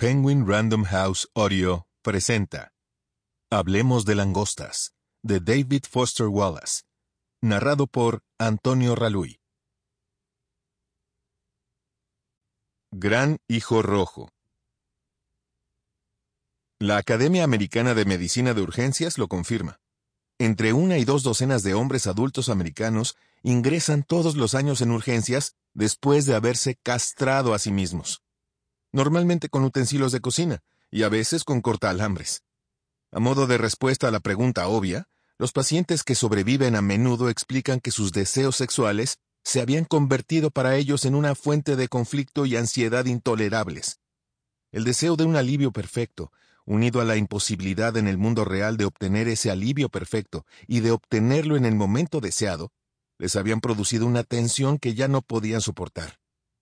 Penguin Random House Audio presenta Hablemos de langostas, de David Foster Wallace, narrado por Antonio Raluy. Gran Hijo Rojo. La Academia Americana de Medicina de Urgencias lo confirma. Entre 1 y 2 docenas de hombres adultos americanos ingresan todos los años en urgencias después de haberse castrado a sí mismos. Normalmente con utensilios de cocina, y a veces con cortaalambres. A modo de respuesta a la pregunta obvia, los pacientes que sobreviven a menudo explican que sus deseos sexuales se habían convertido para ellos en una fuente de conflicto y ansiedad intolerables. El deseo de un alivio perfecto, unido a la imposibilidad en el mundo real de obtener ese alivio perfecto y de obtenerlo en el momento deseado, les habían producido una tensión que ya no podían soportar.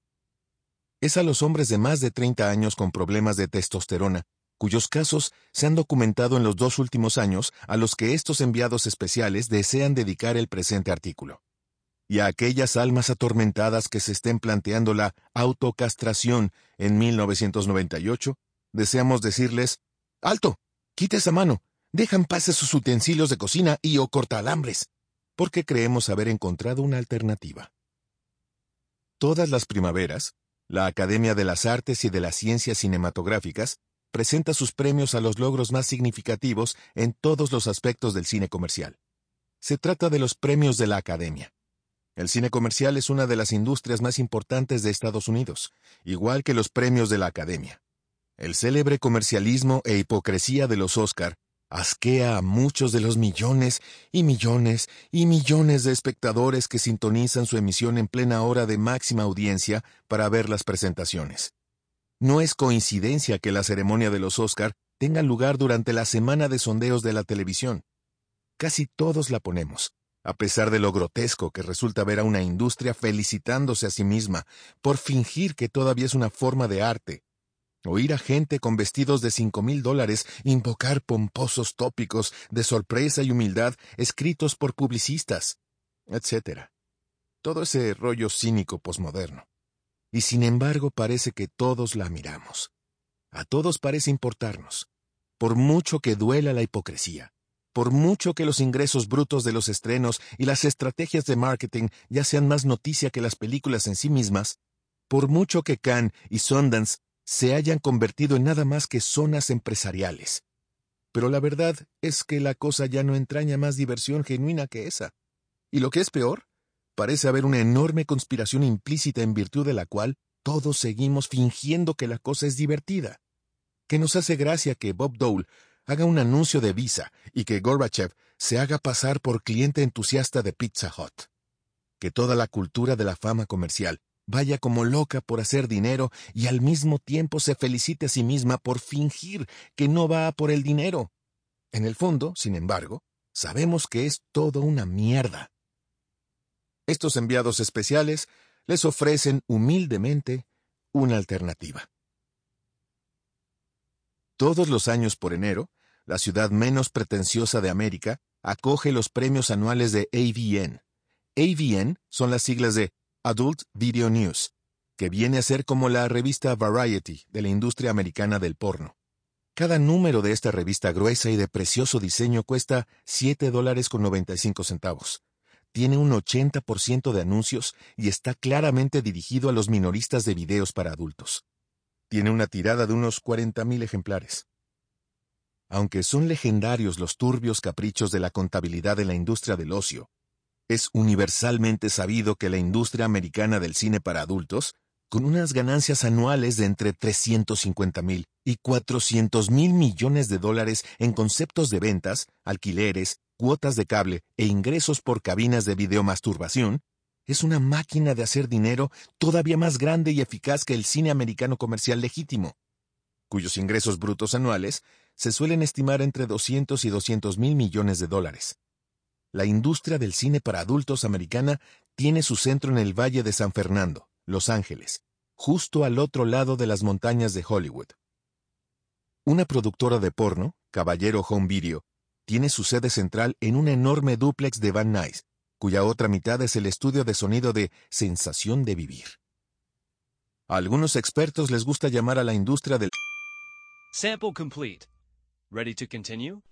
Es a los hombres de más de 30 años con problemas de testosterona, cuyos casos se han documentado en los 2 últimos años, a los que estos enviados especiales desean dedicar el presente artículo. Y a aquellas almas atormentadas que se estén planteando la autocastración en 1998, deseamos decirles: ¡alto! ¡Quita esa mano! ¡Deja en paz sus utensilios de cocina y o cortaalambres! Porque creemos haber encontrado una alternativa. Todas las primaveras, la Academia de las Artes y de las Ciencias Cinematográficas presenta sus premios a los logros más significativos en todos los aspectos del cine comercial. Se trata de los premios de la Academia. El cine comercial es una de las industrias más importantes de Estados Unidos, igual que los premios de la Academia. El célebre comercialismo e hipocresía de los Oscar asquea a muchos de los millones y millones y millones de espectadores que sintonizan su emisión en plena hora de máxima audiencia para ver las presentaciones. No es coincidencia que la ceremonia de los Oscar tenga lugar durante la semana de sondeos de la televisión. Casi todos la ponemos, a pesar de lo grotesco que resulta ver a una industria felicitándose a sí misma por fingir que todavía es una forma de arte. Oír a gente con vestidos de $5,000 invocar pomposos tópicos de sorpresa y humildad escritos por publicistas, etc. Todo ese rollo cínico posmoderno. Y sin embargo parece que todos la miramos. A todos parece importarnos. Por mucho que duela la hipocresía, por mucho que los ingresos brutos de los estrenos y las estrategias de marketing ya sean más noticia que las películas en sí mismas, por mucho que Cannes y Sundance se hayan convertido en nada más que zonas empresariales. Pero la verdad es que la cosa ya no entraña más diversión genuina que esa. Y lo que es peor, parece haber una enorme conspiración implícita en virtud de la cual todos seguimos fingiendo que la cosa es divertida. Que nos hace gracia que Bob Dole haga un anuncio de Visa y que Gorbachev se haga pasar por cliente entusiasta de Pizza Hut. Que toda la cultura de la fama comercial vaya como loca por hacer dinero y al mismo tiempo se felicite a sí misma por fingir que no va a por el dinero. En el fondo, sin embargo, sabemos que es todo una mierda. Estos enviados especiales les ofrecen humildemente una alternativa. Todos los años por enero, la ciudad menos pretenciosa de América acoge los premios anuales de AVN. AVN son las siglas de Adult Video News, que viene a ser como la revista Variety de la industria americana del porno. Cada número de esta revista gruesa y de precioso diseño cuesta $7.95. Tiene un 80% de anuncios y está claramente dirigido a los minoristas de videos para adultos. Tiene una tirada de unos 40,000 ejemplares. Aunque son legendarios los turbios caprichos de la contabilidad en la industria del ocio, es universalmente sabido que la industria americana del cine para adultos, con unas ganancias anuales de entre 350,000 y 400,000 millones de dólares en conceptos de ventas, alquileres, cuotas de cable e ingresos por cabinas de videomasturbación, es una máquina de hacer dinero todavía más grande y eficaz que el cine americano comercial legítimo, cuyos ingresos brutos anuales se suelen estimar entre 200 y 200,000 millones de dólares. La industria del cine para adultos americana tiene su centro en el Valle de San Fernando, Los Ángeles, justo al otro lado de las montañas de Hollywood. Una productora de porno, Caballero Home Video, tiene su sede central en un enorme dúplex de Van Nuys, cuya otra mitad es el estudio de sonido de Sensación de Vivir. A algunos expertos les gusta llamar a la industria del Sample complete. Ready to continue?